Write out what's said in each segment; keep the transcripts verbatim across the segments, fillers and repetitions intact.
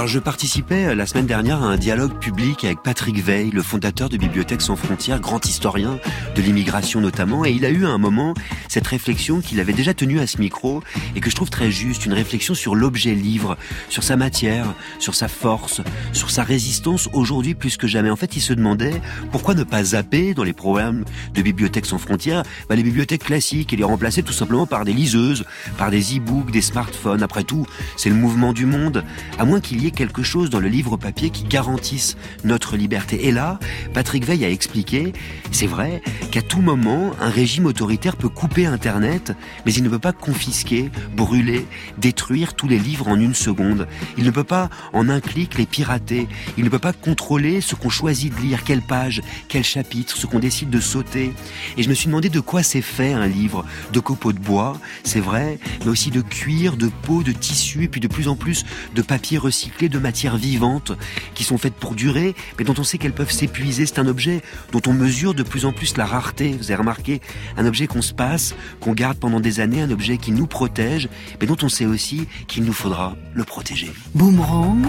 Alors je participais la semaine dernière à un dialogue public avec Patrick Weil, le fondateur de Bibliothèques sans frontières, grand historien de l'immigration notamment, et il a eu à un moment cette réflexion qu'il avait déjà tenue à ce micro et que je trouve très juste, une réflexion sur l'objet livre, sur sa matière, sur sa force, sur sa résistance aujourd'hui plus que jamais. En fait, il se demandait pourquoi ne pas zapper dans les programmes de Bibliothèques sans frontières bah, les bibliothèques classiques et les remplacer tout simplement par des liseuses, par des e-books, des smartphones. Après tout, c'est le mouvement du monde, à moins qu'il y ait quelque chose dans le livre papier qui garantisse notre liberté. Et là, Patrick Weil a expliqué, c'est vrai, qu'à tout moment, un régime autoritaire peut couper Internet, mais il ne peut pas confisquer, brûler, détruire tous les livres en une seconde. Il ne peut pas, en un clic, les pirater. Il ne peut pas contrôler ce qu'on choisit de lire, quelle page, quel chapitre, ce qu'on décide de sauter. Et je me suis demandé de quoi c'est fait un livre. De copeaux de bois, c'est vrai, mais aussi de cuir, de peau, de tissu, et puis de plus en plus de papier recyclé, de matières vivantes qui sont faites pour durer, mais dont on sait qu'elles peuvent s'épuiser. C'est un objet dont on mesure de plus en plus la rareté. Vous avez remarqué, un objet qu'on se passe, qu'on garde pendant des années, un objet qui nous protège, mais dont on sait aussi qu'il nous faudra le protéger. Boomerang.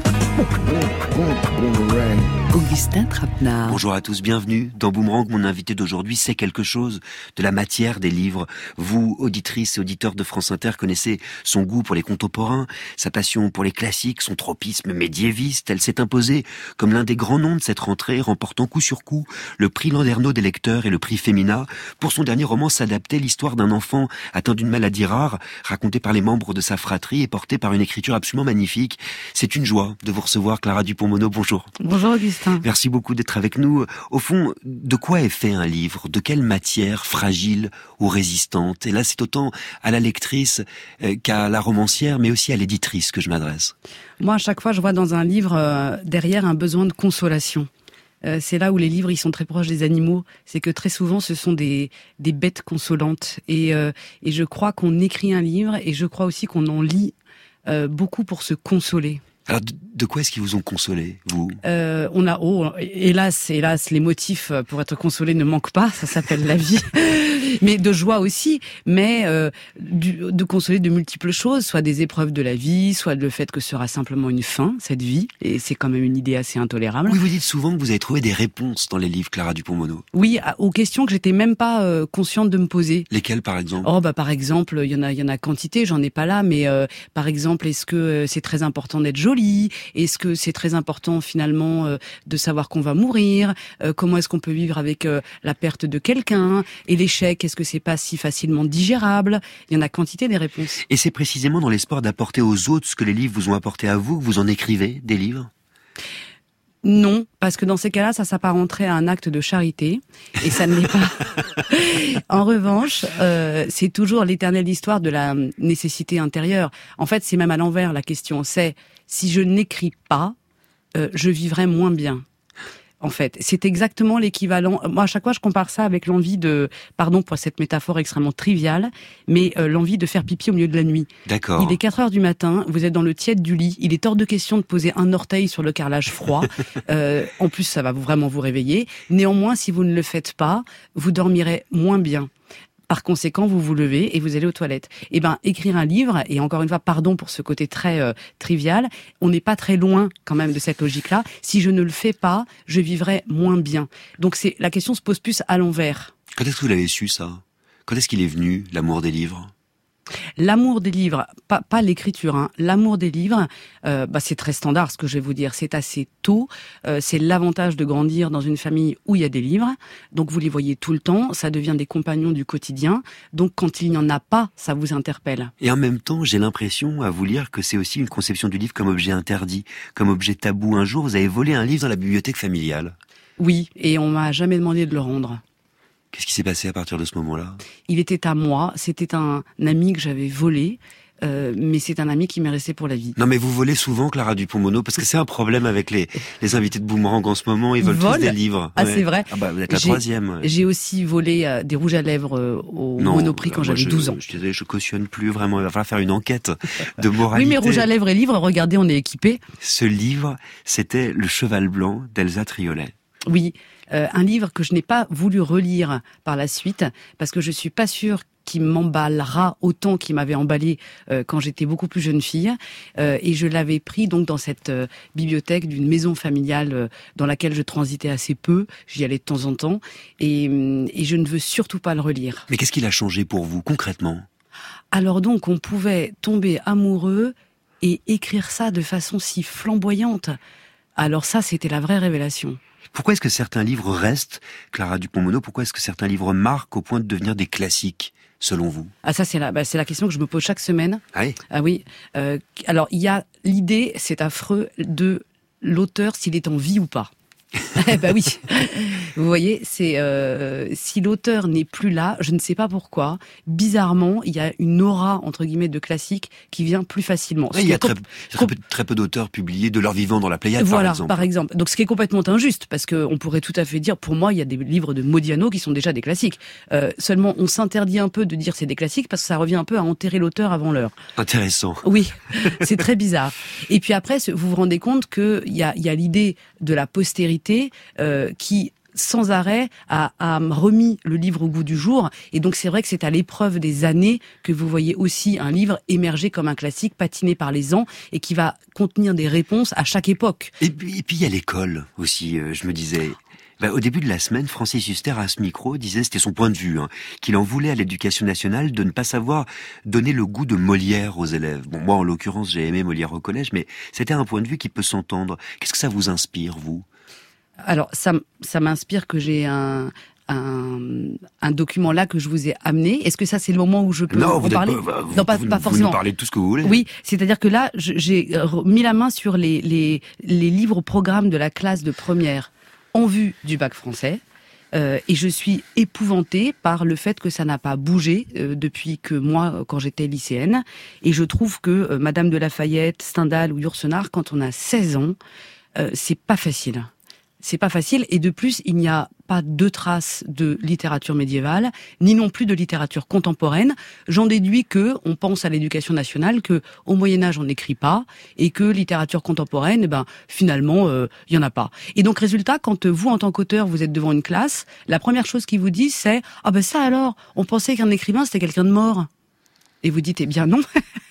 Augustin Trapenard. Bonjour à tous, bienvenue dans Boomerang. Mon invité d'aujourd'hui sait quelque chose de la matière des livres. Vous, auditrices et auditeurs de France Inter, connaissez son goût pour les contemporains, sa passion pour les classiques, son tropisme médiéviste. Elle s'est imposée comme l'un des grands noms de cette rentrée, remportant coup sur coup le prix Landernau des lecteurs et le prix Femina pour son dernier roman S'adapter, l'histoire d'un enfant atteint d'une maladie rare, racontée par les membres de sa fratrie et portée par une écriture absolument magnifique. C'est une joie de vous recevoir, Clara Dupont-Mono. Bonjour. Bonjour Augustin. Merci beaucoup d'être avec nous. Au fond, de quoi est fait un livre? De quelle matière, fragile ou résistante? Et là, c'est autant à la lectrice qu'à la romancière, mais aussi à l'éditrice que je m'adresse. Moi, à chaque fois, je vois dans un livre euh, derrière un besoin de consolation. Euh, c'est là où les livres ils sont très proches des animaux. C'est que très souvent, ce sont des des bêtes consolantes. Et euh, et je crois qu'on écrit un livre et je crois aussi qu'on en lit euh, beaucoup pour se consoler. Alors, de, de quoi est-ce qu'ils vous ont consolé, vous? euh, On a, oh, hélas, hélas, les motifs pour être consolé ne manquent pas. Ça s'appelle la vie, mais de joie aussi. Mais euh, du, de consoler de multiples choses, soit des épreuves de la vie, soit le fait que ce sera simplement une fin, cette vie. Et c'est quand même une idée assez intolérable. Oui, vous dites souvent que vous avez trouvé des réponses dans les livres, Clara Dupont-Mono. Oui, aux questions que j'étais même pas euh, consciente de me poser. Lesquelles, par exemple? Oh, bah par exemple, il y en a, il y en a quantité. J'en ai pas là, mais euh, par exemple, est-ce que euh, c'est très important d'être jolie? Est-ce que c'est très important finalement euh, de savoir qu'on va mourir? euh, Comment est-ce qu'on peut vivre avec euh, la perte de quelqu'un? Et l'échec, est-ce que c'est pas si facilement digérable? Il y en a quantité des réponses. Et c'est précisément dans l'espoir d'apporter aux autres ce que les livres vous ont apporté à vous que vous en écrivez des livres? Non, parce que dans ces cas-là, ça s'apparenterait à un acte de charité, et ça ne l'est pas. En revanche, euh, c'est toujours l'éternelle histoire de la nécessité intérieure. En fait, c'est même à l'envers la question. C'est si je n'écris pas, euh, je vivrai moins bien. En fait, c'est exactement l'équivalent. Moi, à chaque fois, je compare ça avec l'envie de, pardon pour cette métaphore extrêmement triviale, mais euh, l'envie de faire pipi au milieu de la nuit. D'accord. Il est quatre heures du matin, vous êtes dans le tiède du lit, il est hors de question de poser un orteil sur le carrelage froid. euh, en plus, ça va vraiment vous réveiller. Néanmoins, si vous ne le faites pas, vous dormirez moins bien. Par conséquent, vous vous levez et vous allez aux toilettes. Eh ben, écrire un livre, et encore une fois, pardon pour ce côté très euh, trivial, on n'est pas très loin quand même de cette logique-là. Si je ne le fais pas, je vivrai moins bien. Donc c'est la question se pose plus à l'envers. Quand est-ce que vous l'avez su, ça? Quand est-ce qu'il est venu, l'amour des livres? L'amour des livres, pas, pas l'écriture, hein. L'amour des livres, euh, bah c'est très standard ce que je vais vous dire. C'est assez tôt. Euh, c'est l'avantage de grandir dans une famille où il y a des livres. Donc vous les voyez tout le temps. Ça devient des compagnons du quotidien. Donc quand il n'y en a pas, ça vous interpelle. Et en même temps, j'ai l'impression à vous lire que c'est aussi une conception du livre comme objet interdit, comme objet tabou. Un jour, vous avez volé un livre dans la bibliothèque familiale. Oui, et on m'a jamais demandé de le rendre. Qu'est-ce qui s'est passé à partir de ce moment-là? Il était à moi, c'était un ami que j'avais volé, euh, mais c'est un ami qui m'est resté pour la vie. Non mais vous volez souvent, Clara Dupont-Mono, parce que c'est un problème avec les, les invités de Boomerang en ce moment, ils, ils veulent tous des livres. Ah ouais. c'est vrai. Ah bah vous êtes la j'ai, troisième. Ouais. J'ai aussi volé euh, des rouges à lèvres euh, au non, Monoprix quand j'avais je, douze ans. Je suis désolé, je cautionne plus vraiment, il va falloir faire une enquête de moralité. Oui mais rouges à lèvres et livres, regardez, on est équipés. Ce livre, c'était Le Cheval Blanc d'Elsa Triolet. Oui, euh, un livre que je n'ai pas voulu relire par la suite, parce que je suis pas sûre qui m'emballera autant qu'il m'avait emballé euh, quand j'étais beaucoup plus jeune fille. Euh, et je l'avais pris donc dans cette euh, bibliothèque d'une maison familiale euh, dans laquelle je transitais assez peu. J'y allais de temps en temps. Et, et je ne veux surtout pas le relire. Mais qu'est-ce qu'il a changé pour vous, concrètement ? Alors donc, on pouvait tomber amoureux et écrire ça de façon si flamboyante. Alors ça, c'était la vraie révélation. Pourquoi est-ce que certains livres restent, Clara Dupont-Moreau, pourquoi est-ce que certains livres marquent au point de devenir des classiques, selon vous ? Ah ça, c'est la, bah, c'est la question que je me pose chaque semaine. Ah oui ? Ah oui. Euh, alors, il y a l'idée, c'est affreux, de l'auteur, s'il est en vie ou pas. Eh ben oui, vous voyez, c'est euh, si l'auteur n'est plus là, je ne sais pas pourquoi. Bizarrement, il y a une aura entre guillemets de classique qui vient plus facilement. Oui, il y a très, très peu, très peu d'auteurs publiés de leur vivant dans la Pléiade, voilà, par exemple. par exemple. Donc, ce qui est complètement injuste, parce que on pourrait tout à fait dire, pour moi, il y a des livres de Modiano qui sont déjà des classiques. Euh, seulement, on s'interdit un peu de dire c'est des classiques parce que ça revient un peu à enterrer l'auteur avant l'heure. Intéressant. Oui, c'est très bizarre. Et puis après, vous vous rendez compte que il y a, il y a l'idée de la postérité. Euh, qui sans arrêt a, a remis le livre au goût du jour, et donc c'est vrai que c'est à l'épreuve des années que vous voyez aussi un livre émerger comme un classique, patiné par les ans, et qui va contenir des réponses à chaque époque. Et puis et puis il y a l'école aussi, euh, je me disais. Ben, au début de la semaine, Francis Huster à ce micro disait, c'était son point de vue, hein, qu'il en voulait à l'éducation nationale de ne pas savoir donner le goût de Molière aux élèves. Bon, moi en l'occurrence j'ai aimé Molière au collège, mais c'était un point de vue qui peut s'entendre. Qu'est-ce que ça vous inspire, vous ? Alors, ça, ça m'inspire que j'ai un, un, un document là que je vous ai amené. Est-ce que ça, c'est le moment où je peux non, en vous parler pas, vous, Non, pas, vous, pas vous forcément. Vous nous parlez de tout ce que vous voulez. Oui, c'est-à-dire que là, je, j'ai mis la main sur les, les, les livres programmes de la classe de première en vue du bac français. Euh, et je suis épouvantée par le fait que ça n'a pas bougé euh, depuis que moi, quand j'étais lycéenne. Et je trouve que euh, Madame de Lafayette, Stendhal ou Yourcenar, quand on a seize ans, euh, c'est pas facile. C'est pas facile, et de plus, il n'y a pas de traces de littérature médiévale, ni non plus de littérature contemporaine. J'en déduis que on pense à l'éducation nationale, que au Moyen-Âge on n'écrit pas, et que littérature contemporaine, eh ben finalement, il euh, y en a pas. Et donc résultat, quand vous en tant qu'auteur vous êtes devant une classe, la première chose qu'ils vous disent c'est ah ben ça alors, on pensait qu'un écrivain c'était quelqu'un de mort. Et vous dites, eh bien non,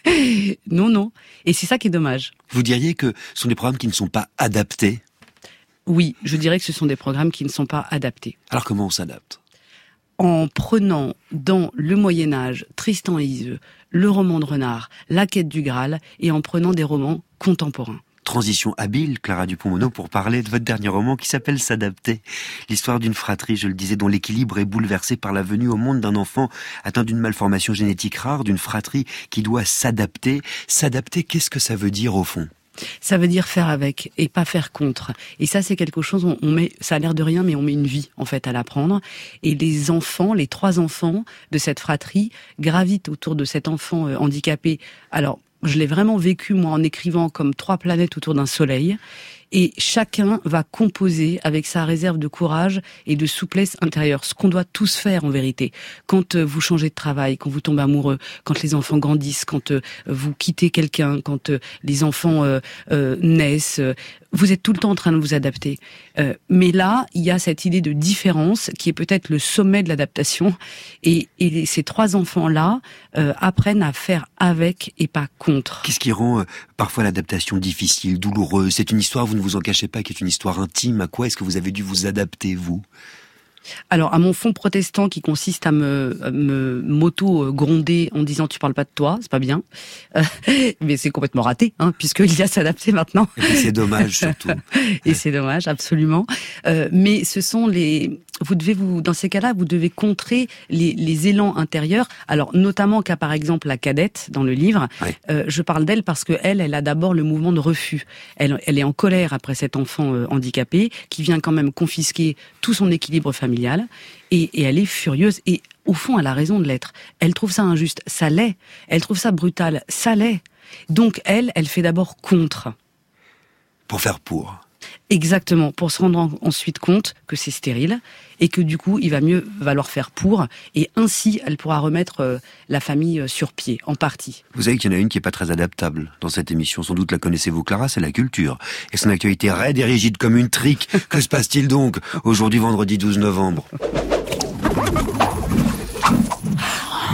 non, non. Et c'est ça qui est dommage. Vous diriez que ce sont des programmes qui ne sont pas adaptés ? Oui, je dirais que ce sont des programmes qui ne sont pas adaptés. Alors comment on s'adapte ? En prenant dans le Moyen-Âge Tristan et Iseult, le roman de Renard, La quête du Graal, et en prenant des romans contemporains. Transition habile, Clara Dupont-Moreau, pour parler de votre dernier roman qui s'appelle S'adapter. L'histoire d'une fratrie, je le disais, dont l'équilibre est bouleversé par la venue au monde d'un enfant atteint d'une malformation génétique rare, d'une fratrie qui doit s'adapter. S'adapter, qu'est-ce que ça veut dire au fond ? Ça veut dire faire avec et pas faire contre. Et ça, c'est quelque chose, on, on met, ça a l'air de rien, mais on met une vie, en fait, à l'apprendre. Et les enfants, les trois enfants de cette fratrie gravitent autour de cet enfant euh, handicapé. Alors, je l'ai vraiment vécu, moi, en écrivant comme trois planètes autour d'un soleil. Et chacun va composer avec sa réserve de courage et de souplesse intérieure. Ce qu'on doit tous faire, en vérité. Quand euh, vous changez de travail, quand vous tombez amoureux, quand les enfants grandissent, quand euh, vous quittez quelqu'un, quand euh, les enfants euh, euh, naissent, euh, vous êtes tout le temps en train de vous adapter. Euh, mais là, il y a cette idée de différence qui est peut-être le sommet de l'adaptation. Et, et ces trois enfants-là euh, apprennent à faire avec et pas contre. Qu'est-ce qui rend euh, parfois l'adaptation difficile, douloureuse ? C'est une histoire, vous ne vous en cachez pas, qui est une histoire intime. À quoi est-ce que vous avez dû vous adapter, vous ? Alors, à mon fond protestant qui consiste à me, à me m'auto-gronder en disant « tu parles pas de toi, c'est pas bien euh, », mais c'est complètement raté, hein, puisqu'il y a s'adapter maintenant. Et c'est dommage, surtout. Et c'est dommage, absolument. Euh, mais ce sont les... Vous devez vous, dans ces cas-là, vous devez contrer les, les élans intérieurs. Alors, notamment qu'à par exemple la cadette dans le livre, ouais. euh, je parle d'elle parce que elle, elle a d'abord le mouvement de refus. Elle, elle est en colère après cet enfant euh, handicapé qui vient quand même confisquer tout son équilibre familial, et, et elle est furieuse. Et au fond, elle a raison de l'être. Elle trouve ça injuste, ça l'est. Elle trouve ça brutal, ça l'est. Donc elle, elle fait d'abord contre. Pour faire pour. Exactement, pour se rendre en, ensuite compte que c'est stérile et que du coup, il va mieux valoir faire pour, et ainsi, elle pourra remettre euh, la famille euh, sur pied, en partie. Vous savez qu'il y en a une qui est pas très adaptable dans cette émission, sans doute la connaissez-vous, Clara, c'est la culture. Et son actualité raide et rigide comme une trique. Que se passe-t-il donc aujourd'hui, vendredi douze novembre ?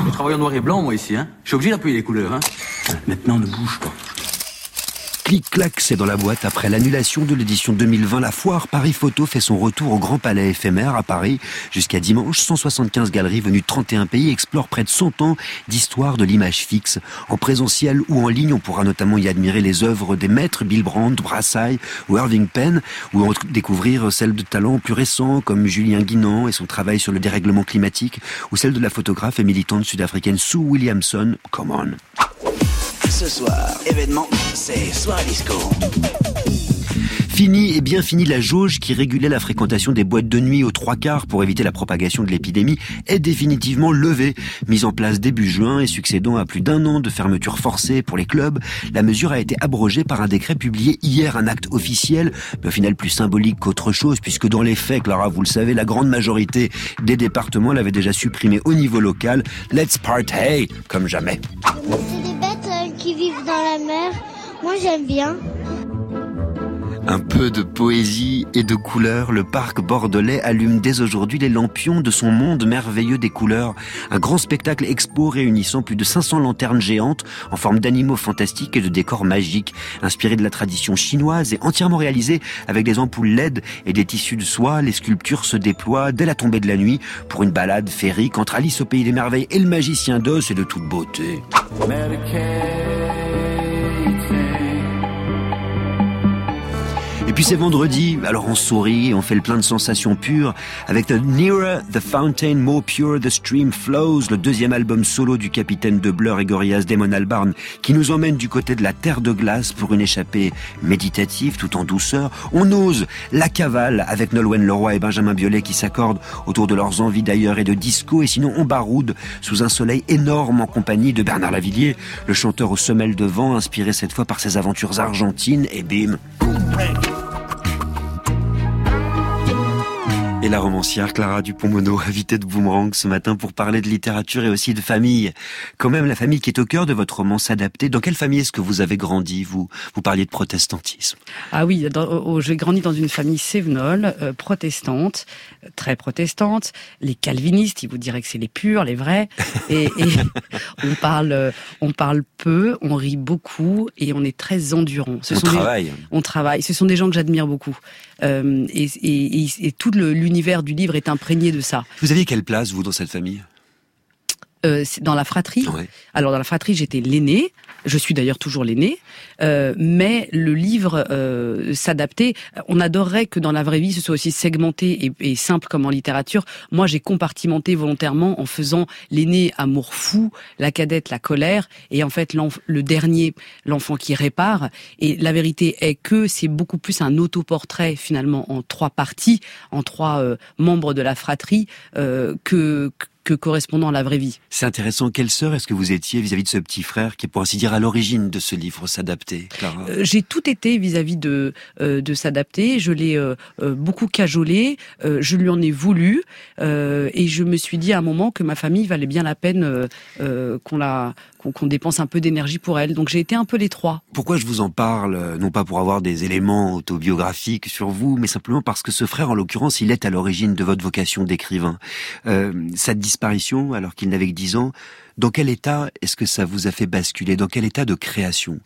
Je travaille en noir et blanc, moi, ici, hein. Je suis obligé d'appuyer les couleurs, hein. Maintenant, ne bouge pas. Clic-clac, c'est dans la boîte. Après l'annulation de l'édition deux mille vingt, la foire Paris Photo fait son retour au Grand Palais éphémère à Paris. Jusqu'à dimanche, cent soixante-quinze galeries venues de trente et un pays explorent près de cent ans d'histoire de l'image fixe. En présentiel ou en ligne, on pourra notamment y admirer les œuvres des maîtres Bill Brandt, Brassai ou Irving Penn, ou découvrir celles de talents plus récents comme Julien Guinan et son travail sur le dérèglement climatique, ou celle de la photographe et militante sud-africaine Sue Williamson. Come on. Ce soir, événement, c'est Soirée Disco. Fini et bien fini la jauge qui régulait la fréquentation des boîtes de nuit aux trois quarts pour éviter la propagation de l'épidémie est définitivement levée. Mise en place début juin et succédant à plus d'un an de fermeture forcée pour les clubs, la mesure a été abrogée par un décret publié hier, un acte officiel, mais au final plus symbolique qu'autre chose, puisque dans les faits, Clara, vous le savez, la grande majorité des départements l'avaient déjà supprimé au niveau local. Let's party comme jamais. C'est des bêtes euh, qui vivent dans la mer. Moi, j'aime bien. Un peu de poésie et de couleurs, le parc bordelais allume dès aujourd'hui les lampions de son monde merveilleux des couleurs. Un grand spectacle expo réunissant plus de cinq cents lanternes géantes en forme d'animaux fantastiques et de décors magiques, inspirés de la tradition chinoise et entièrement réalisés avec des ampoules L E D et des tissus de soie. Les sculptures se déploient dès la tombée de la nuit pour une balade féerique entre Alice au pays des merveilles et le magicien d'Oz, et de toute beauté. Et puis c'est vendredi, alors on sourit et on fait le plein de sensations pures avec The Nearer the Fountain, More Pure the Stream Flows, le deuxième album solo du capitaine de Blur et Gorillaz Damon Albarn, qui nous emmène du côté de la terre de glace pour une échappée méditative tout en douceur. On ose La Cavale avec Nolwenn Leroy et Benjamin Biolay qui s'accordent autour de leurs envies d'ailleurs et de disco, et sinon on baroude sous un soleil énorme en compagnie de Bernard Lavilliers, le chanteur aux semelles de vent, inspiré cette fois par ses aventures argentines, et bim, et la romancière Clara Dupont-Mono, invitée de Boomerang ce matin pour parler de littérature et aussi de famille. Quand même, la famille qui est au cœur de votre roman S'adapter. Dans quelle famille est-ce que vous avez grandi, vous? Vous parliez de protestantisme. Ah oui, dans, oh, j'ai grandi dans une famille cévenole, euh, protestante, très protestante. Les calvinistes, ils vous diraient que c'est les purs, les vrais. Et, et on parle, on parle peu, on rit beaucoup et on est très endurant. Ce on sont travaille. Des, on travaille. Ce sont des gens que j'admire beaucoup. Euh, et, et, et, et tout le, l'univers du livre est imprégné de ça. Vous aviez quelle place, vous, dans cette famille? Euh, dans la fratrie. Ouais. Alors dans la fratrie, j'étais l'aîné. Je suis d'ailleurs toujours l'aîné. Euh, mais le livre euh, S'adapter, on adorerait que dans la vraie vie, ce soit aussi segmenté et, et simple comme en littérature. Moi, j'ai compartimenté volontairement en faisant l'aîné amour fou, la cadette la colère, et en fait le dernier, l'enfant qui répare. Et la vérité est que c'est beaucoup plus un autoportrait finalement en trois parties, en trois euh, membres de la fratrie euh, que, que que correspondant à la vraie vie. C'est intéressant. Quelle sœur est-ce que vous étiez vis-à-vis de ce petit frère qui est pour ainsi dire à l'origine de ce livre S'adapter, Clara? euh, J'ai tout été vis-à-vis de euh, de S'adapter. Je l'ai euh, euh, beaucoup cajolé. Euh, je lui en ai voulu euh, et je me suis dit à un moment que ma famille valait bien la peine euh, euh, qu'on la qu'on, qu'on dépense un peu d'énergie pour elle. Donc j'ai été un peu les trois. Pourquoi je vous en parle? Non pas pour avoir des éléments autobiographiques sur vous, mais simplement parce que ce frère, en l'occurrence, il est à l'origine de votre vocation d'écrivain. Euh, ça disparition, alors qu'il n'avait que dix ans, dans quel état est-ce que ça vous a fait basculer? Dans quel état de création?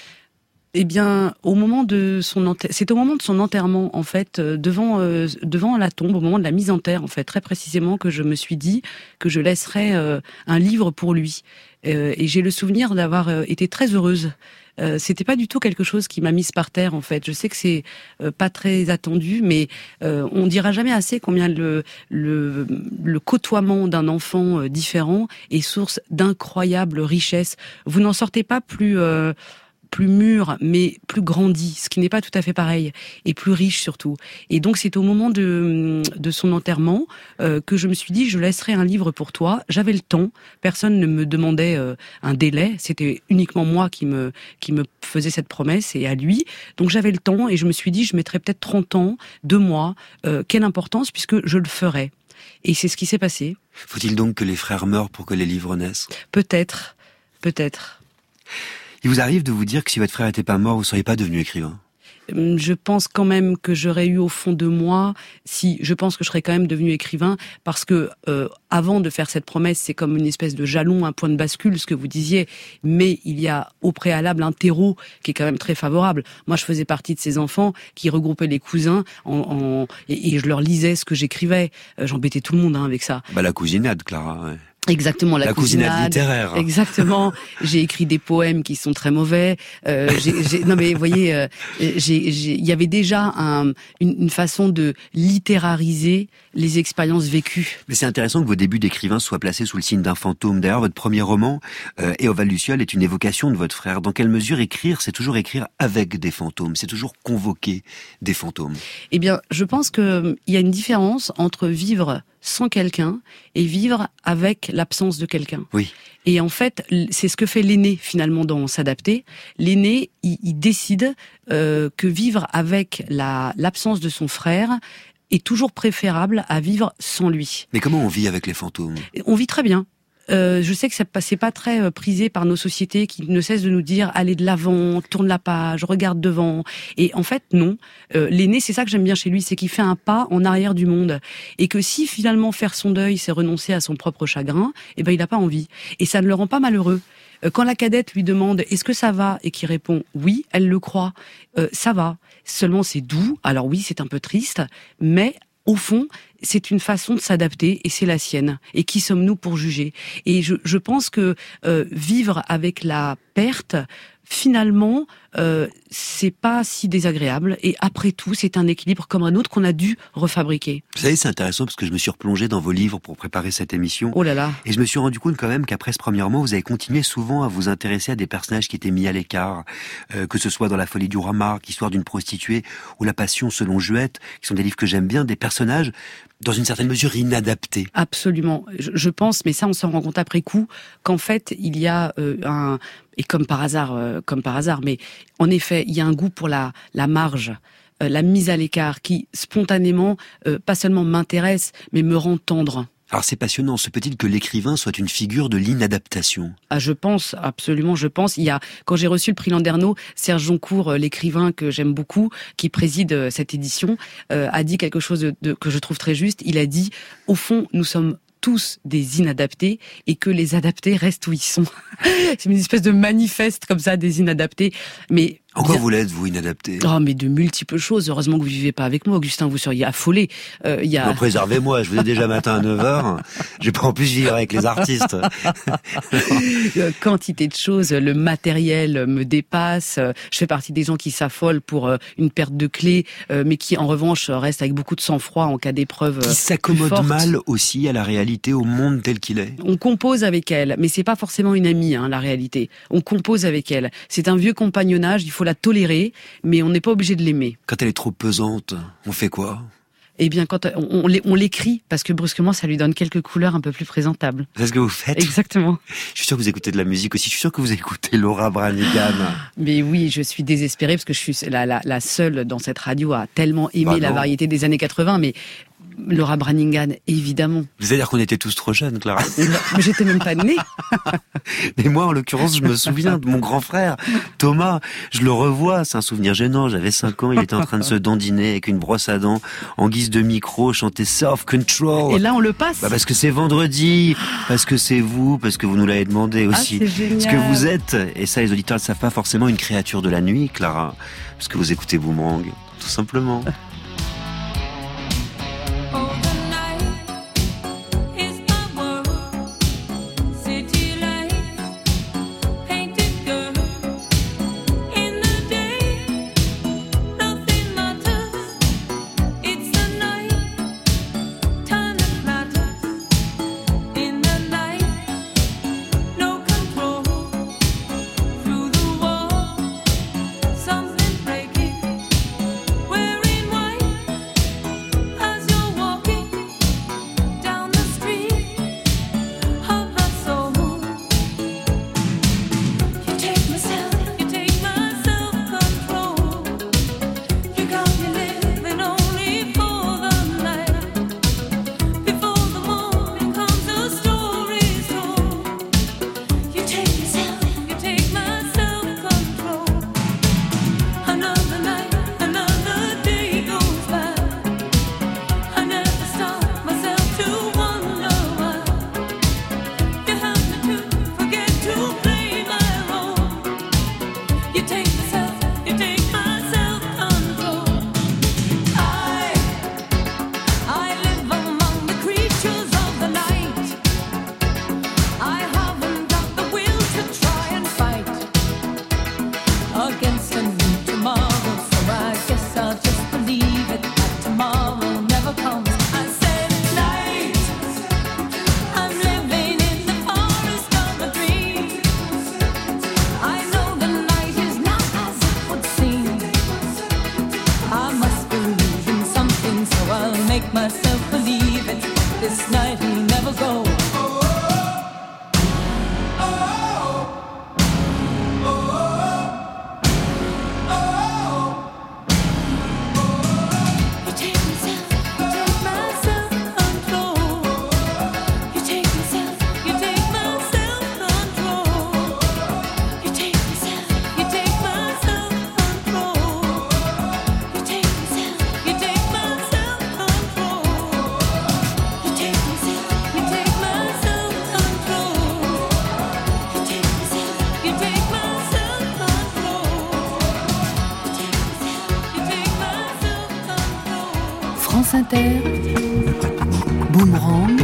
Eh bien, au moment de son enter... c'est au moment de son enterrement en fait, euh, devant euh, devant la tombe, au moment de la mise en terre en fait, très précisément, que je me suis dit que je laisserais euh, un livre pour lui. Euh, et j'ai le souvenir d'avoir euh, été très heureuse. Euh, c'était pas du tout quelque chose qui m'a mise par terre en fait. Je sais que c'est euh, pas très attendu, mais euh, on dira jamais assez combien le le, le côtoiement d'un enfant euh, différent est source d'incroyables richesses. Vous n'en sortez pas plus euh, plus mûr, mais plus grandi, ce qui n'est pas tout à fait pareil, et plus riche surtout. Et donc c'est au moment de de son enterrement euh, que je me suis dit, je laisserai un livre pour toi. J'avais le temps, personne ne me demandait euh, un délai, c'était uniquement moi qui me qui me faisais cette promesse, et à lui. Donc j'avais le temps, et je me suis dit, je mettrais peut-être trente ans, deux mois, euh, quelle importance, puisque je le ferais. Et c'est ce qui s'est passé. Faut-il donc que les frères meurent pour que les livres naissent? Peut-être, peut-être. Il vous arrive de vous dire que si votre frère n'était pas mort, vous ne seriez pas devenu écrivain? je pense quand même que j'aurais eu au fond de moi, si je pense que je serais quand même devenu écrivain, parce que euh, avant de faire cette promesse, c'est comme une espèce de jalon, un point de bascule, ce que vous disiez, mais il y a au préalable un terreau qui est quand même très favorable. Moi, je faisais partie de ces enfants qui regroupaient les cousins en, en, et, et je leur lisais ce que j'écrivais. Euh, j'embêtais tout le monde hein, avec ça. Bah la cousinade, Clara. Ouais. Exactement, la, la cousinade, cousinade littéraire. Exactement. J'ai écrit des poèmes qui sont très mauvais. Euh, j'ai, j'ai, non mais vous voyez, euh, j'ai, j'ai, il y avait déjà un, une, une façon de littérariser les expériences vécues. Mais c'est intéressant que vos débuts d'écrivain soient placés sous le signe d'un fantôme. D'ailleurs, votre premier roman, euh, Eoval Luciole, est une évocation de votre frère. Dans quelle mesure écrire, c'est toujours écrire avec des fantômes, c'est toujours convoquer des fantômes? Eh bien, je pense que il y a une différence entre vivre sans quelqu'un et vivre avec l'absence de quelqu'un. Oui. Et en fait, c'est ce que fait l'aîné finalement dans S'adapter. L'aîné, il, il décide euh, que vivre avec la, l'absence de son frère est toujours préférable à vivre sans lui. Mais comment on vit avec les fantômes? On vit très bien. Euh, je sais que ça c'est pas très euh, prisé par nos sociétés qui ne cessent de nous dire allez de l'avant, tourne la page, regarde devant. Et en fait non. Euh, l'aîné, c'est ça que j'aime bien chez lui, c'est qu'il fait un pas en arrière du monde et que si finalement faire son deuil, c'est renoncer à son propre chagrin, eh ben il a pas envie et ça ne le rend pas malheureux. Euh, quand la cadette lui demande est-ce que ça va et qu'il répond oui, elle le croit. Euh, ça va. Seulement c'est doux. Alors oui, c'est un peu triste, mais au fond, c'est une façon de s'adapter et c'est la sienne. Et qui sommes-nous pour juger? Et je, je pense que euh, vivre avec la perte, finalement, euh, c'est pas si désagréable. Et après tout, c'est un équilibre comme un autre qu'on a dû refabriquer. Vous savez, c'est intéressant parce que je me suis replongé dans vos livres pour préparer cette émission. Oh là là. Et je me suis rendu compte quand même qu'après ce premier roman, vous avez continué souvent à vous intéresser à des personnages qui étaient mis à l'écart, euh, que ce soit dans La folie du roi Marc, Histoire d'une prostituée, ou La passion selon Juette, qui sont des livres que j'aime bien, des personnages dans une certaine mesure inadaptés. Absolument. Je, je pense, mais ça on s'en rend compte après coup, qu'en fait il y a euh, un, et comme par hasard, euh, comme par hasard, mais en effet il y a un goût pour la, la marge, euh, la mise à l'écart qui spontanément, euh, pas seulement m'intéresse, mais me rend tendre. Alors c'est passionnant, se peut-il que l'écrivain soit une figure de l'inadaptation? Ah, je pense, absolument, je pense. Il y a, quand j'ai reçu le prix Landerneau, Serge Joncourt, l'écrivain que j'aime beaucoup, qui préside cette édition, euh, a dit quelque chose de, de, que je trouve très juste. Il a dit, au fond, nous sommes tous des inadaptés et que les adaptés restent où ils sont. C'est une espèce de manifeste comme ça des inadaptés. Mais en quoi vous l'êtes, vous, inadapté? Oh, mais de multiples choses. Heureusement que vous vivez pas avec moi, Augustin, vous seriez affolé. Euh, y a... Non, préservez-moi, je vous ai déjà matin à neuf heures. Je vais pas en plus vivre avec les artistes. Quantité de choses, le matériel me dépasse. Je fais partie des gens qui s'affolent pour une perte de clés, mais qui, en revanche, restent avec beaucoup de sang-froid en cas d'épreuve. Qui s'accommode mal aussi à la réalité, au monde tel qu'il est. On compose avec elle, mais c'est pas forcément une amie, hein, la réalité. On compose avec elle. C'est un vieux compagnonnage, il faut la tolérer, mais on n'est pas obligé de l'aimer. Quand elle est trop pesante, on fait quoi? Eh bien, quand on, on, on l'écrit, parce que brusquement, ça lui donne quelques couleurs un peu plus présentables. C'est ce que vous faites? Exactement. Je suis sûr que vous écoutez de la musique aussi. Je suis sûr que vous écoutez Laura Branigan. Mais oui, je suis désespérée parce que je suis la, la, la seule dans cette radio à tellement aimer bah la variété des années quatre-vingts, mais Laura Branigan, évidemment. Vous allez dire qu'on était tous trop jeunes, Clara. Mais j'étais même pas née. Mais moi, en l'occurrence, je me souviens de mon grand frère, Thomas. Je le revois, c'est un souvenir gênant. J'avais cinq ans, il était en train de se dandiner avec une brosse à dents, en guise de micro, chanter Self Control. Et là, on le passe. Bah parce que c'est vendredi, parce que c'est vous, parce que vous nous l'avez demandé aussi. Ah, c'est génial. Ce que vous êtes, et ça, les auditeurs ne savent pas forcément, une créature de la nuit, Clara. Parce que vous écoutez Boomerang, tout simplement. Something breaking, wearing white. France Inter, Boomerang,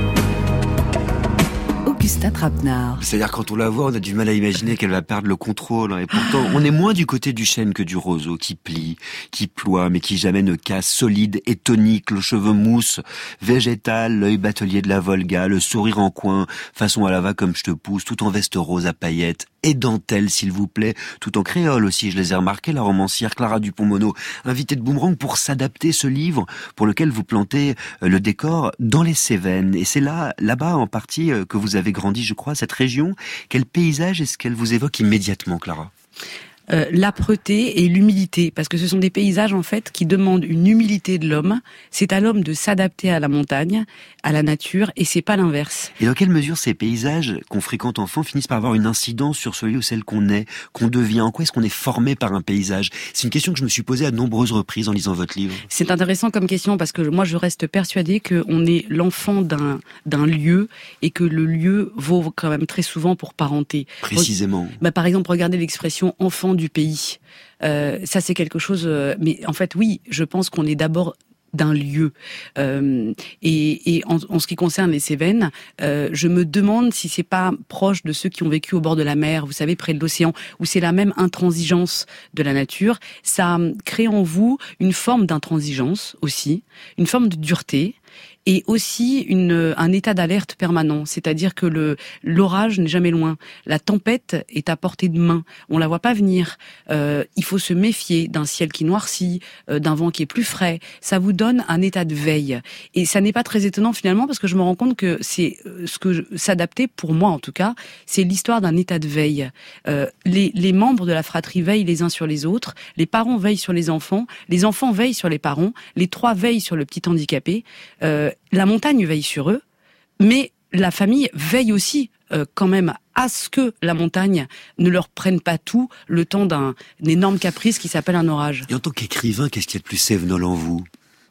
Augustin Trapenard. C'est-à-dire quand on la voit, on a du mal à imaginer qu'elle va perdre le contrôle. Et pourtant, on est moins du côté du chêne que du roseau, qui plie, qui ploie, mais qui jamais ne casse, solide et tonique, le cheveu mousse, végétal, l'œil batelier de la Volga, le sourire en coin, façon à la va comme je te pousse, tout en veste rose à paillettes, et dentelle s'il vous plaît, tout en créole aussi, je les ai remarqués, la romancière Clara Dupont-Mono, invitée de Boomerang pour s'adapter ce livre, pour lequel vous plantez le décor dans les Cévennes. Et c'est là, là-bas en partie, que vous avez grandi, je crois, cette région. Quel paysage est-ce qu'elle vous évoque immédiatement, Clara ? Euh, l'âpreté et l'humilité, parce que ce sont des paysages en fait qui demandent une humilité de l'homme. C'est à l'homme de s'adapter à la montagne, à la nature, et c'est pas l'inverse. Et dans quelle mesure ces paysages qu'on fréquente enfant finissent par avoir une incidence sur celui ou celle qu'on est, qu'on devient ? En quoi est-ce qu'on est formé par un paysage ? C'est une question que je me suis posée à de nombreuses reprises en lisant votre livre. C'est intéressant comme question parce que moi je reste persuadée qu'on est l'enfant d'un d'un lieu et que le lieu vaut quand même très souvent pour parenté. Précisément. Bah, par exemple, regardez l'expression enfant du pays. Euh, ça c'est quelque chose. Euh, mais en fait, oui, je pense qu'on est d'abord d'un lieu. Euh, et et en, en ce qui concerne les Cévennes, euh, je me demande si c'est pas proche de ceux qui ont vécu au bord de la mer, vous savez, près de l'océan, où c'est la même intransigeance de la nature. Ça crée en vous une forme d'intransigeance aussi, une forme de dureté. Et aussi une, un état d'alerte permanent, c'est-à-dire que le l'orage n'est jamais loin, la tempête est à portée de main, on la voit pas venir. Euh, il faut se méfier d'un ciel qui noircit, euh, d'un vent qui est plus frais. Ça vous donne un état de veille, et ça n'est pas très étonnant finalement parce que je me rends compte que c'est ce que je, s'adapter pour moi en tout cas, c'est l'histoire d'un état de veille. Euh, les, les membres de la fratrie veillent les uns sur les autres, les parents veillent sur les enfants, les enfants veillent sur les parents, les trois veillent sur le petit handicapé. Euh, La montagne veille sur eux, mais la famille veille aussi euh, quand même à ce que la montagne ne leur prenne pas tout le temps d'un, d'un énorme caprice qui s'appelle un orage. Et en tant qu'écrivain, qu'est-ce qu'il y a de plus sévenol en vous ?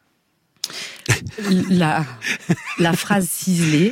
La, la phrase ciselée,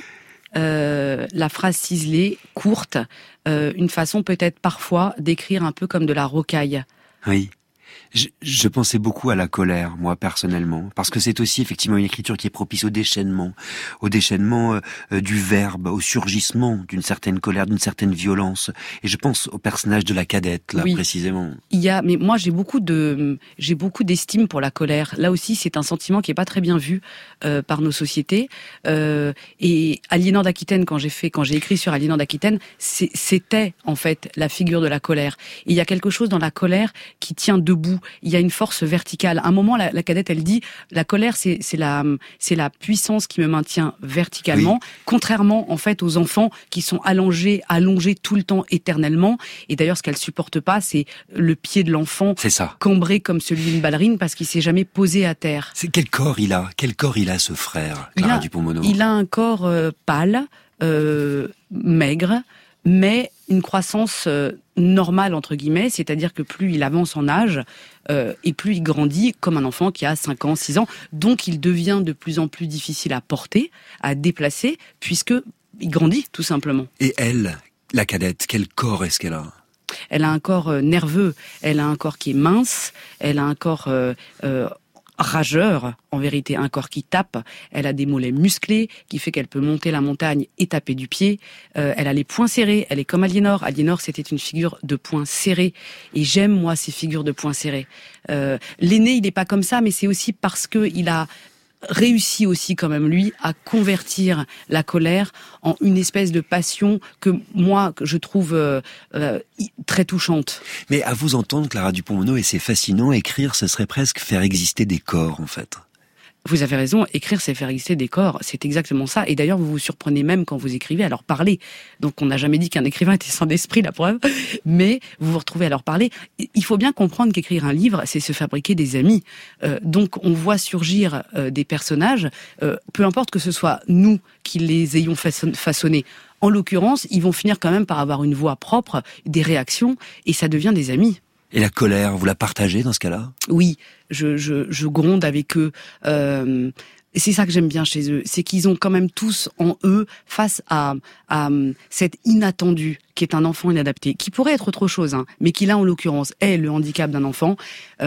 euh, la phrase ciselée, courte, euh, une façon peut-être parfois d'écrire un peu comme de la rocaille. Oui. Je, je pensais beaucoup à la colère, moi, personnellement, parce que c'est aussi effectivement une écriture qui est propice au déchaînement, au déchaînement euh, du verbe, au surgissement d'une certaine colère, d'une certaine violence. Et je pense au personnage de la cadette, là, oui. Précisément. Il y a, mais moi, j'ai beaucoup de, j'ai beaucoup d'estime pour la colère. Là aussi, c'est un sentiment qui est pas très bien vu euh, par nos sociétés. Euh, et Aliénor d'Aquitaine, quand j'ai fait, quand j'ai écrit sur Aliénor d'Aquitaine, c'est, c'était en fait la figure de la colère. Et il y a quelque chose dans la colère qui tient debout. Il y a une force verticale. À un moment, la, la cadette, elle dit, la colère, c'est, c'est la, c'est la puissance qui me maintient verticalement, oui. Contrairement, en fait, aux enfants qui sont allongés, allongés tout le temps, éternellement. Et d'ailleurs, ce qu'elle supporte pas, c'est le pied de l'enfant, c'est ça, cambré comme celui d'une ballerine, parce qu'il s'est jamais posé à terre. C'est quel corps il a? Quel corps il a, ce frère, Clara Dupont-Mono? Il a un corps euh, pâle, euh, maigre, mais une croissance euh, normale, entre guillemets, c'est-à-dire que plus il avance en âge, euh, et plus il grandit comme un enfant qui a cinq ans, six ans, donc il devient de plus en plus difficile à porter, à déplacer, puisque il grandit, tout simplement. Et elle, la cadette, quel corps est-ce qu'elle a? Elle a un corps euh, nerveux, elle a un corps qui est mince, elle a un corps... Euh, euh, rageur, en vérité, un corps qui tape. Elle a des mollets musclés, qui fait qu'elle peut monter la montagne et taper du pied. Euh, elle a les poings serrés, elle est comme Aliénor. Aliénor, c'était une figure de poings serrés. Et j'aime, moi, ces figures de poings serrés. Euh, l'aîné, il n'est pas comme ça, mais c'est aussi parce que il a réussi aussi quand même, lui, à convertir la colère en une espèce de passion que moi, que je trouve euh, euh, très touchante. Mais à vous entendre, Clara Dupont-Mono, et c'est fascinant, écrire, ce serait presque faire exister des corps, en fait. Vous avez raison, écrire, c'est faire exister des corps, c'est exactement ça. Et d'ailleurs, vous vous surprenez même quand vous écrivez à leur parler. Donc, on n'a jamais dit qu'un écrivain était sans esprit, la preuve, mais vous vous retrouvez à leur parler. Il faut bien comprendre qu'écrire un livre, c'est se fabriquer des amis. Euh, donc, on voit surgir euh, des personnages, euh, peu importe que ce soit nous qui les ayons façon- façonnés. En l'occurrence, ils vont finir quand même par avoir une voix propre, des réactions, et ça devient des amis. Et la colère, vous la partagez dans ce cas-là? Oui, je, je, je gronde avec eux. Euh, et c'est ça que j'aime bien chez eux, c'est qu'ils ont quand même tous en eux, face à, à cet inattendu qui est un enfant inadapté, qui pourrait être autre chose, hein, mais qui là en l'occurrence est le handicap d'un enfant, euh,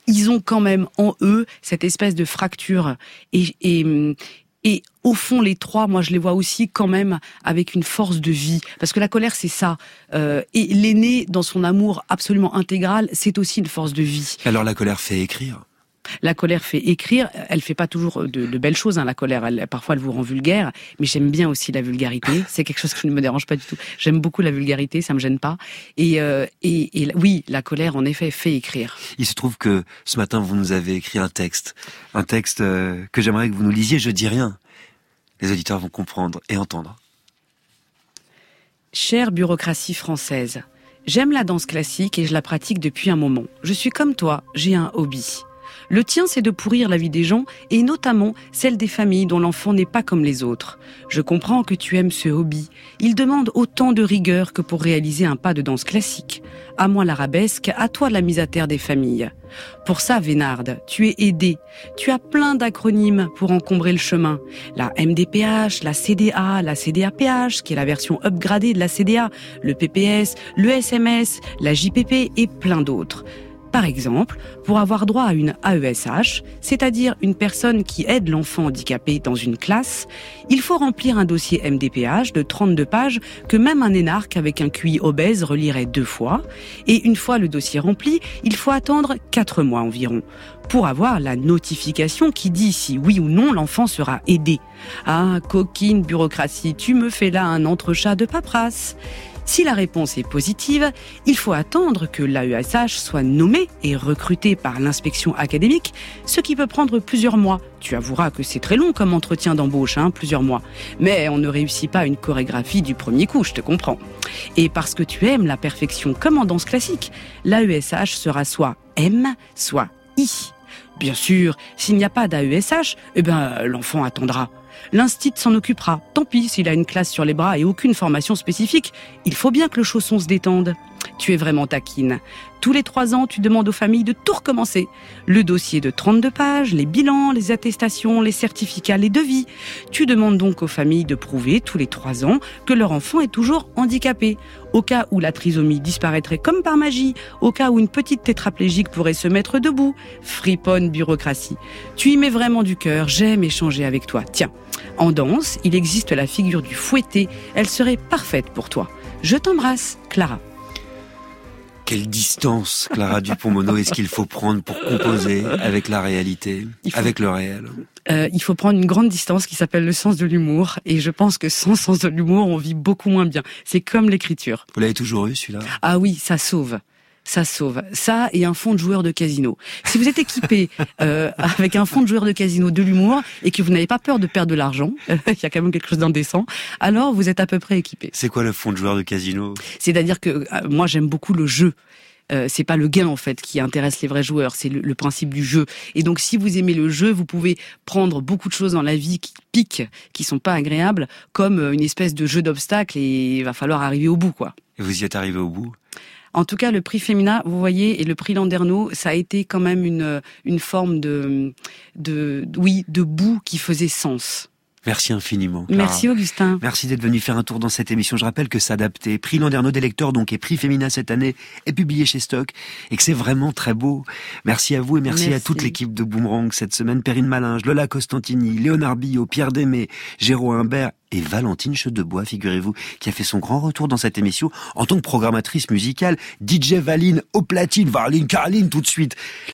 ils ont quand même en eux cette espèce de fracture. Et, et, et au fond, les trois, moi je les vois aussi quand même avec une force de vie. Parce que la colère, c'est ça. Euh, et l'aîné, dans son amour absolument intégral, c'est aussi une force de vie. Alors la colère fait écrire. La colère fait écrire, elle fait pas toujours de, de belles choses, hein, la colère, elle, parfois elle vous rend vulgaire, mais j'aime bien aussi la vulgarité, c'est quelque chose qui ne me dérange pas du tout. J'aime beaucoup la vulgarité, ça me gêne pas. Et, euh, et, et oui, la colère, en effet, fait écrire. Il se trouve que ce matin, vous nous avez écrit un texte, un texte euh, que j'aimerais que vous nous lisiez, je dis rien. Les auditeurs vont comprendre et entendre. Chère bureaucratie française, j'aime la danse classique et je la pratique depuis un moment. Je suis comme toi, j'ai un hobby. Le tien, c'est de pourrir la vie des gens, et notamment celle des familles dont l'enfant n'est pas comme les autres. Je comprends que tu aimes ce hobby. Il demande autant de rigueur que pour réaliser un pas de danse classique. À moi l'arabesque, à toi la mise à terre des familles. Pour ça, Vénarde, tu es aidé. Tu as plein d'acronymes pour encombrer le chemin. La M D P H, la C D A, la C D A P H, qui est la version upgradée de la C D A, le P P S, le S M S, la J P P et plein d'autres. Par exemple, pour avoir droit à une A E S H, c'est-à-dire une personne qui aide l'enfant handicapé dans une classe, il faut remplir un dossier M D P H de trente-deux pages que même un énarque avec un Q I obèse relirait deux fois. Et une fois le dossier rempli, il faut attendre quatre mois environ pour avoir la notification qui dit si oui ou non l'enfant sera aidé. Ah, coquine bureaucratie, tu me fais là un entrechat de paperasse. Si la réponse est positive, il faut attendre que l'A E S H soit nommé et recruté par l'inspection académique, ce qui peut prendre plusieurs mois. Tu avoueras que c'est très long comme entretien d'embauche, hein, plusieurs mois. Mais on ne réussit pas une chorégraphie du premier coup, je te comprends. Et parce que tu aimes la perfection comme en danse classique, l'A E S H sera soit M, soit I. Bien sûr, s'il n'y a pas d'A E S H, eh ben, l'enfant attendra. L'instit s'en occupera. Tant pis s'il a une classe sur les bras et aucune formation spécifique. Il faut bien que le chausson se détende. Tu es vraiment taquine. Tous les trois ans, tu demandes aux familles de tout recommencer. Le dossier de trente-deux pages, les bilans, les attestations, les certificats, les devis. Tu demandes donc aux familles de prouver tous les trois ans que leur enfant est toujours handicapé. Au cas où la trisomie disparaîtrait comme par magie, au cas où une petite tétraplégique pourrait se mettre debout. Friponne bureaucratie. Tu y mets vraiment du cœur, j'aime échanger avec toi. Tiens, en danse, il existe la figure du fouetté, elle serait parfaite pour toi. Je t'embrasse, Clara. Quelle distance, Clara Dupont-Mono, est-ce qu'il faut prendre pour composer avec la réalité, faut, avec le réel euh, Il faut prendre une grande distance qui s'appelle le sens de l'humour. Et je pense que sans sens de l'humour, on vit beaucoup moins bien. C'est comme l'écriture. Vous l'avez toujours eu, celui-là ? Ah oui, ça sauve. Ça sauve. Ça et un fond de joueur de casino. Si vous êtes équipé euh, avec un fond de joueur de casino de l'humour et que vous n'avez pas peur de perdre de l'argent, il y a quand même quelque chose d'indécent, alors vous êtes à peu près équipé. C'est quoi le fond de joueur de casino ? C'est-à-dire que euh, moi j'aime beaucoup le jeu. Euh, c'est pas le gain en fait qui intéresse les vrais joueurs, c'est le, le principe du jeu. Et donc si vous aimez le jeu, vous pouvez prendre beaucoup de choses dans la vie qui piquent, qui sont pas agréables, comme une espèce de jeu d'obstacles et il va falloir arriver au bout, quoi. Et vous y êtes arrivé au bout ? En tout cas, le prix Femina, vous voyez, et le prix Landerneau, ça a été quand même une une forme de de oui de bout qui faisait sens. Merci infiniment, Clara. Merci Augustin. Merci d'être venu faire un tour dans cette émission. Je rappelle que S'adapter, prix Landerneau des lecteurs donc et prix Femina cette année, est publié chez Stock et que c'est vraiment très beau. Merci à vous et merci, merci. à toute l'équipe de Boomerang cette semaine. Perrine Malinge, Lola Costantini, Léonard Billot, Pierre Démé, Géraud Humbert et Valentine Chedebois, figurez-vous, qui a fait son grand retour dans cette émission en tant que programmatrice musicale. D J Valine au platine, Valine Caroline tout de suite.